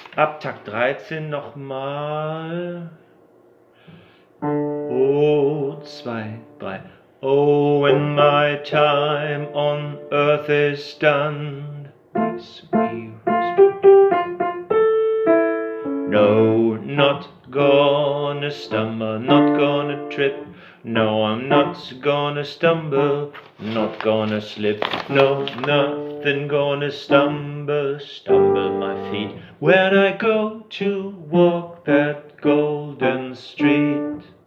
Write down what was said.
Ab Takt 13 nochmal. Oh, 2, 3. Oh, when my time on earth is done, peace we rest. No, not gonna stumble, not gonna trip. No, I'm not gonna stumble, not gonna slip. No, nothing gonna stumble my feet when I go to walk that golden street.